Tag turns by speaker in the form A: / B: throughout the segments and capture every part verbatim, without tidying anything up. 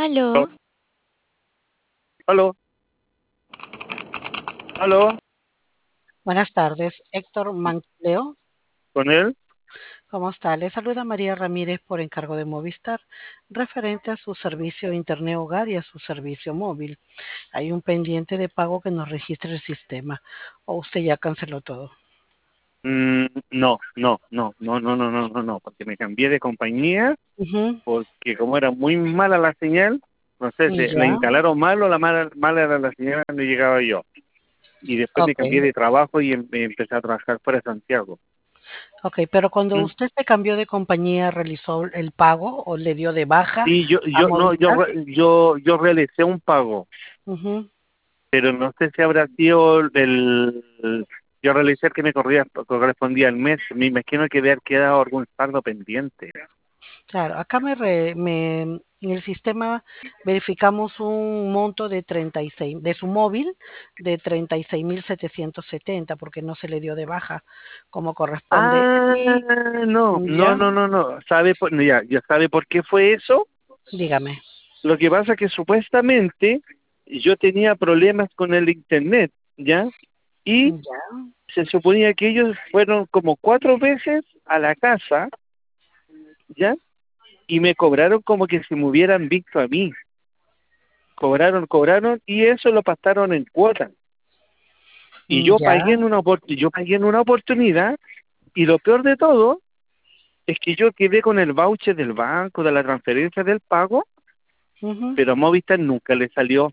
A: Aló,
B: Aló, aló,
C: Buenas tardes, Héctor Mancleo.
B: con él.
C: ¿Cómo está? Le saluda María Ramírez por encargo de Movistar, referente a su servicio de Internet Hogar y a su servicio móvil. Hay un pendiente de pago que nos registra el sistema, o usted ya canceló todo.
B: Mm, no, no, no, no, no, no, no, no, no, porque me cambié de compañía,
C: Ujú.
B: porque como era muy mala la señal, no sé, se, la
C: Ya,
B: instalaron mal o la mala, mala era la señal cuando llegaba yo. Y después me
C: ok,
B: cambié de trabajo y em- empecé a trabajar fuera de Santiago.
C: ok, pero cuando
B: Mm.
C: usted se cambió de compañía, ¿realizó el pago o le dio de baja
B: Sí, yo,
C: a
B: yo, no, yo,
C: Movistar?
B: re- yo, yo realicé un pago,
C: Ujú.
B: pero no sé si habrá sido el, yo realicé el que me corría, correspondía al mes. Me imagino que debe haber quedado algún saldo pendiente.
C: Claro, acá me, re- me- en el sistema verificamos un monto de treinta y seis de su móvil de treinta y seis mil setecientos setenta porque no se le dio de baja como corresponde.
B: Ah,
C: Y
B: no, no,
C: ya,
B: no, no, no. ¿Sabe por, ya, ya sabe por qué fue eso?
C: dígame.
B: Lo que pasa es que supuestamente yo tenía problemas con el internet, ¿ya? Y
C: Ya,
B: se suponía que ellos fueron como cuatro veces a la casa, ¿ya? Y me cobraron como que si me hubieran visto a mí. Cobraron, cobraron y eso lo pasaron en cuotas. Y yo
C: ya,
B: pagué en una opor- yo pagué en una oportunidad y lo peor de todo es que yo quedé con el voucher del banco, de la transferencia del pago,
C: ujú.
B: pero a Movistar nunca le salió.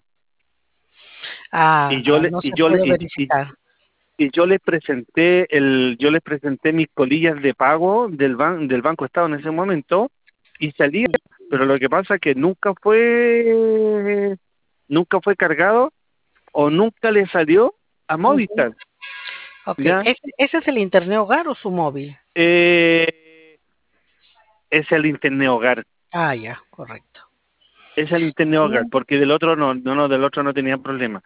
C: Ah,
B: Y yo
C: ah,
B: le,
C: no
B: y
C: se
B: yo le,
C: pudo
B: y, y-
C: verificar.
B: y yo les presenté el, yo les presenté mis colillas de pago del ban, del Banco Estado en ese momento y salía, pero lo que pasa es que nunca fue, nunca fue cargado o nunca le salió a
C: Ujú.
B: Movistar,
C: Ok,
B: ¿ya?
C: ¿ese, ese es el internet hogar o su móvil?
B: Eh, es el Internet Hogar.
C: Ah, ya, correcto.
B: Es el Internet Hogar,
C: Ujú,
B: porque del otro no, no, no, del otro no tenía problema.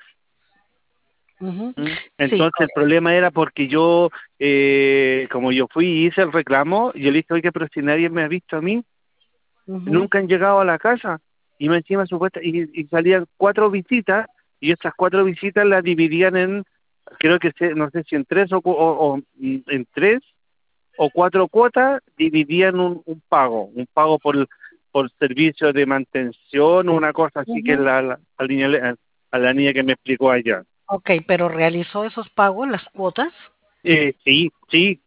C: ujú.
B: ¿Mm?
C: Sí,
B: Entonces el
C: correcto.
B: problema era porque yo, eh, como yo fui y hice el reclamo, yo le dije, oye, pero si nadie me ha visto a mí,
C: Ujú,
B: nunca han llegado a la casa. Y me encima supuesta, y, y salían cuatro visitas, y estas cuatro visitas las dividían en, creo que se- no sé si en tres o, cu- o- o, mm, en tres o cuatro cuotas, dividían un, un pago, un pago por, por servicio de mantención, una cosa así que
C: ujú.
B: la, la, a, la niña, a la niña que me explicó allá.
C: Ok, pero realizó esos pagos, las cuotas.
B: Eh, sí, sí,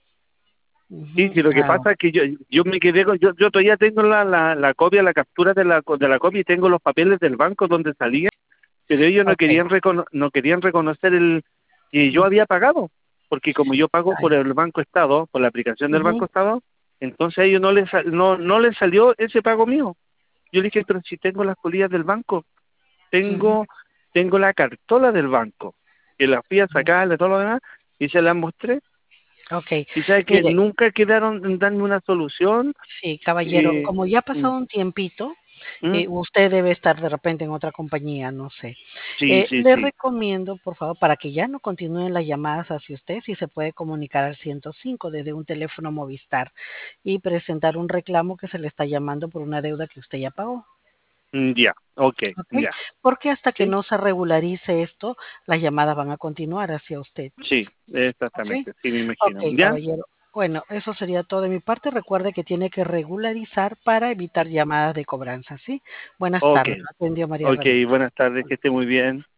B: sí,
C: Ujú.
B: sí, lo que
C: Ah,
B: pasa es que yo, yo me quedé con, yo, yo todavía tengo la, la, la copia, la captura de la, co- de la copia y tengo los papeles del banco donde salía, pero ellos no
C: ok.
B: querían recono- no querían reconocer el que yo había pagado, porque como yo pago
C: Ay,
B: por el Banco Estado, por la aplicación del
C: ujú,
B: Banco Estado, entonces a ellos no les, sal- no, no les salió ese pago mío. Yo le dije, pero si tengo las colillas del banco,
C: ujú,
B: tengo, tengo la cartola del banco, que la fui a
C: ujú.
B: sacar de todo lo demás, y se las mostré.
C: Ok,
B: Y sabe que
C: mire,
B: nunca quedaron en darme una solución.
C: sí, caballero,
B: Eh,
C: como ya ha
B: mm,
C: pasado un tiempito,
B: mm,
C: eh, usted debe estar de repente en otra compañía, no sé.
B: sí,
C: Eh,
B: sí,
C: le
B: sí.
C: recomiendo, por favor, para que ya no continúen las llamadas hacia usted, si se puede comunicar al ciento cinco desde un teléfono Movistar y presentar un reclamo que se le está llamando por una deuda que usted ya pagó.
B: Mm, ya, ok,
C: ¿Ok?
B: ya.
C: Porque hasta que
B: Sí,
C: no se regularice esto, las llamadas van a continuar hacia usted.
B: sí,
C: ¿Ok?
B: exactamente, sí me
C: Ok,
B: imagino. ¿Ya?
C: caballero. Bueno, eso sería todo de mi parte. Recuerde que tiene que regularizar para evitar llamadas de cobranza, ¿sí? Buenas
B: Ok,
C: tardes. Lo atendió María
B: ok,
C: Ramírez.
B: buenas tardes, que esté muy bien.